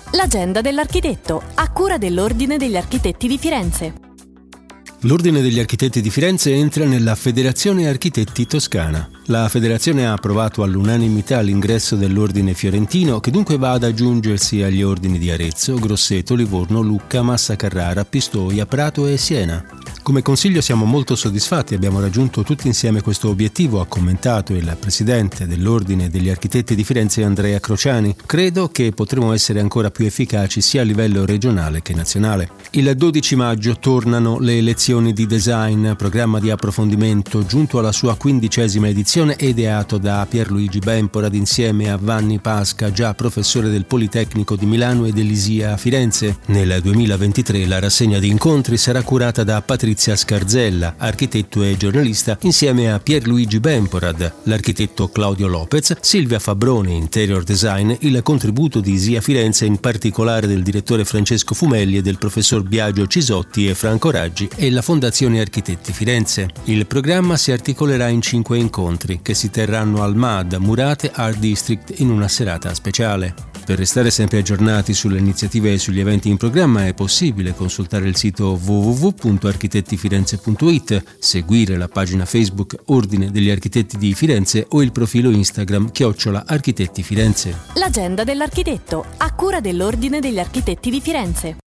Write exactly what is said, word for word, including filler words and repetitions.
L'agenda dell'architetto, a cura dell'Ordine degli Architetti di Firenze. L'Ordine degli Architetti di Firenze entra nella Federazione Architetti Toscana. La federazione ha approvato all'unanimità l'ingresso dell'Ordine Fiorentino, che dunque va ad aggiungersi agli ordini di Arezzo, Grosseto, Livorno, Lucca, Massa Carrara, Pistoia, Prato e Siena. Come Consiglio siamo molto soddisfatti, abbiamo raggiunto tutti insieme questo obiettivo, ha commentato il presidente dell'Ordine degli Architetti di Firenze Andrea Crociani. Credo che potremo essere ancora più efficaci sia a livello regionale che nazionale. Il dodici maggio tornano le lezioni di design, programma di approfondimento giunto alla sua quindicesima edizione, ideato da Pierluigi Bemporad insieme a Vanni Pasca, già professore del Politecnico di Milano e dell'I S I A a Firenze. Nel duemilaventitré la rassegna di incontri sarà curata da Patrizia Scarzella, architetto e giornalista, insieme a Pierluigi Bemporad, l'architetto Claudio Lopez, Silvia Fabrone, interior design, il contributo di I S I A Firenze, in particolare del direttore Francesco Fumelli e del professor Biagio Cisotti e Franco Raggi, e la Fondazione Architetti Firenze. Il programma si articolerà in cinque incontri che si terranno al M A D Murate Art District in una serata speciale. Per restare sempre aggiornati sulle iniziative e sugli eventi in programma è possibile consultare il sito w w w punto architetti firenze punto i t, seguire la pagina Facebook Ordine degli Architetti di Firenze o il profilo Instagram chiocciola Architetti Firenze. L'agenda dell'architetto, a cura dell'Ordine degli Architetti di Firenze.